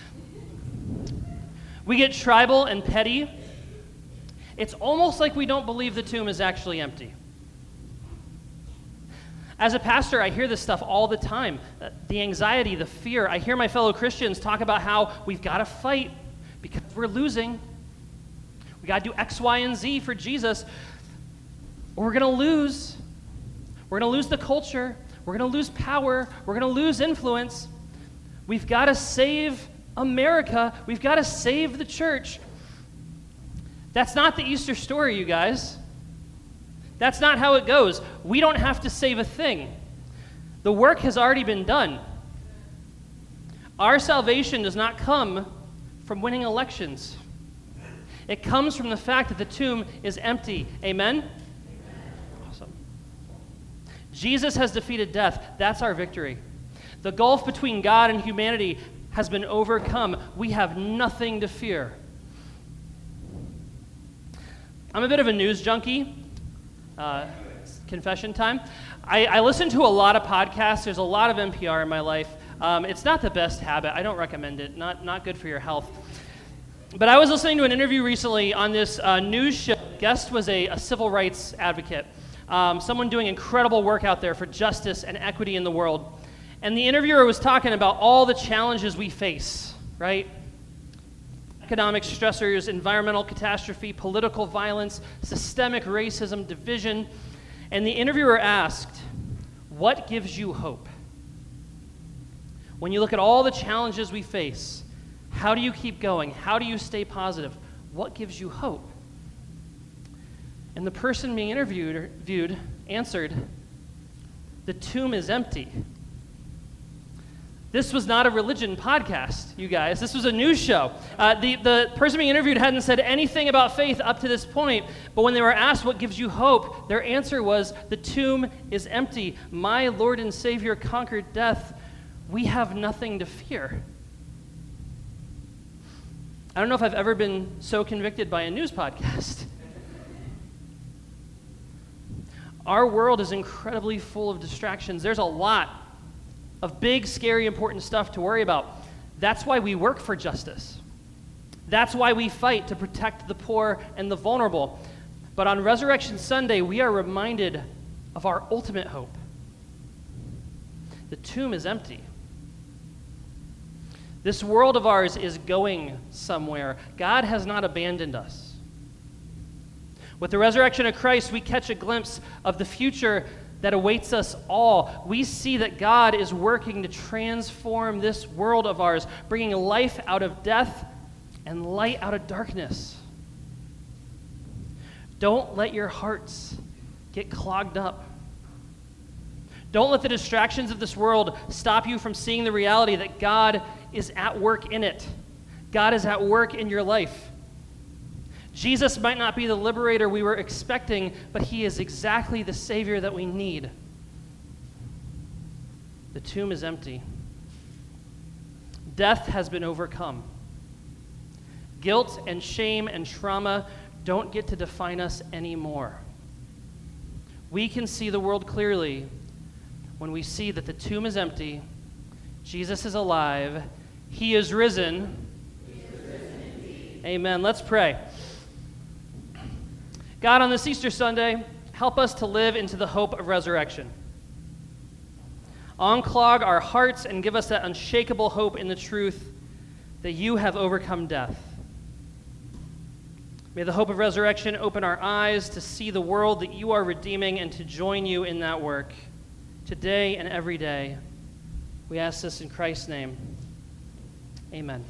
We get tribal and petty. It's almost like we don't believe the tomb is actually empty. As a pastor, I hear this stuff all the time. The anxiety, the fear. I hear my fellow Christians talk about how we've got to fight because we're losing. We got to do X, Y, and Z for Jesus, or we're going to lose. We're going to lose the culture. We're going to lose power. We're going to lose influence. We've got to save America. We've got to save the church. That's not the Easter story, you guys. That's not how it goes. We don't have to save a thing. The work has already been done. Our salvation does not come from winning elections. It comes from the fact that the tomb is empty. Amen? Awesome. Jesus has defeated death. That's our victory. The gulf between God and humanity has been overcome. We have nothing to fear. I'm a bit of a news junkie. Uh, confession time. I, I listen to a lot of podcasts. There's a lot of N P R in my life. Um, it's not the best habit. I don't recommend it. Not not good for your health. But I was listening to an interview recently on this uh, news show. The guest was a, a civil rights advocate, um, someone doing incredible work out there for justice and equity in the world. And the interviewer was talking about all the challenges we face, right? Economic stressors, environmental catastrophe, political violence, systemic racism, division. And the interviewer asked, what gives you hope? When you look at all the challenges we face, how do you keep going? How do you stay positive? What gives you hope? And the person being interviewed or viewed answered, the tomb is empty. This was not a religion podcast, you guys. This was a news show. Uh, the, the person being interviewed hadn't said anything about faith up to this point, but when they were asked what gives you hope, their answer was, the tomb is empty. My Lord and Savior conquered death. We have nothing to fear. I don't know if I've ever been so convicted by a news podcast. Our world is incredibly full of distractions. There's a lot of big, scary, important stuff to worry about. That's why we work for justice. That's why we fight to protect the poor and the vulnerable. But on Resurrection Sunday, we are reminded of our ultimate hope. The tomb is empty. This world of ours is going somewhere. God has not abandoned us. With the resurrection of Christ, we catch a glimpse of the future that awaits us all. We see that God is working to transform this world of ours, bringing life out of death and light out of darkness. Don't let your hearts get clogged up. Don't let the distractions of this world stop you from seeing the reality that God is at work in it. God is at work in your life. Jesus might not be the liberator we were expecting, but he is exactly the Savior that we need. The tomb is empty. Death has been overcome. Guilt and shame and trauma don't get to define us anymore. We can see the world clearly when we see that the tomb is empty, Jesus is alive, he is risen. He is risen indeed. Amen. Let's pray. God, on this Easter Sunday, help us to live into the hope of resurrection. Unclog our hearts and give us that unshakable hope in the truth that you have overcome death. May the hope of resurrection open our eyes to see the world that you are redeeming and to join you in that work today and every day. We ask this in Christ's name. Amen.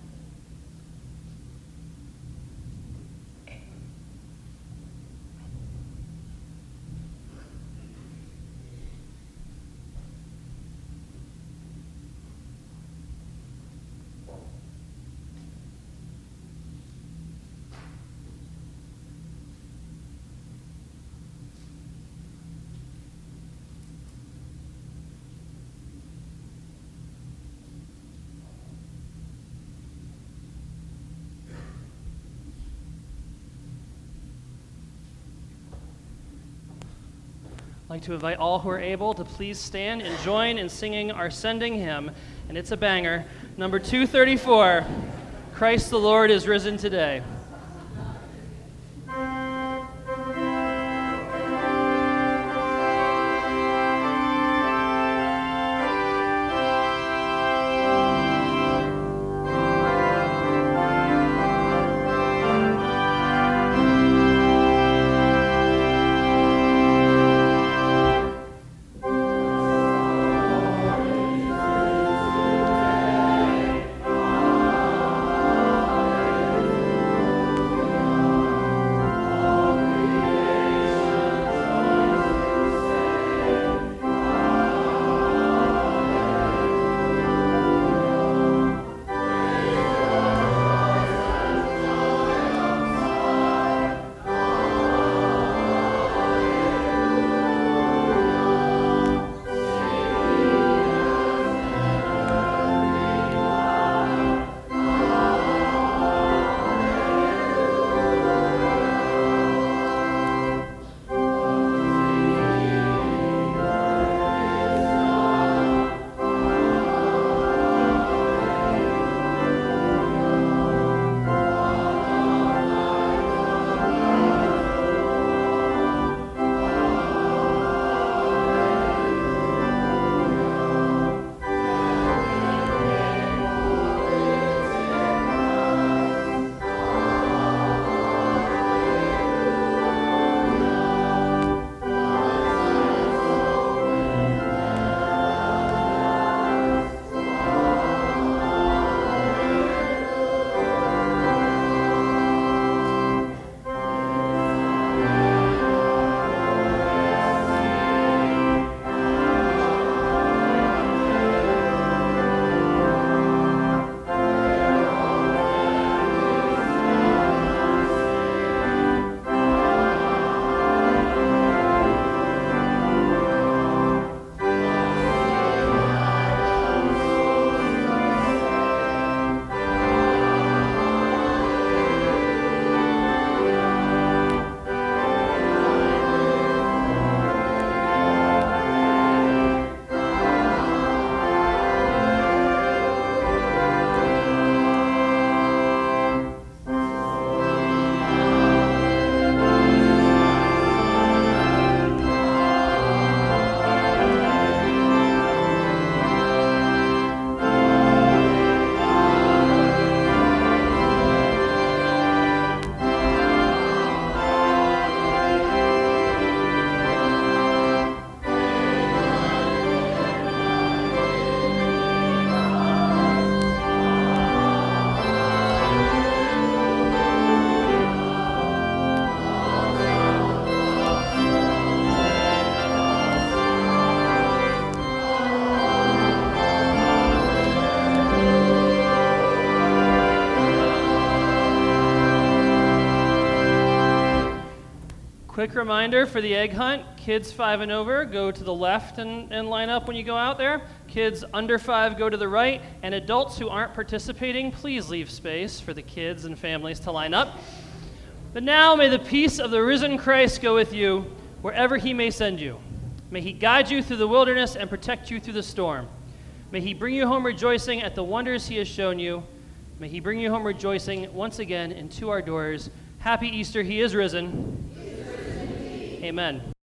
I'd like to invite all who are able to please stand and join in singing our sending hymn, and it's a banger, number two thirty-four, Christ the Lord is risen today. Amen. Quick reminder for the egg hunt, kids five and over, go to the left and, and line up when you go out there. Kids under five, go to the right. And adults who aren't participating, please leave space for the kids and families to line up. But now may the peace of the risen Christ go with you wherever he may send you. May he guide you through the wilderness and protect you through the storm. May he bring you home rejoicing at the wonders he has shown you. May he bring you home rejoicing once again into our doors. Happy Easter, he is risen. He is risen. Amen.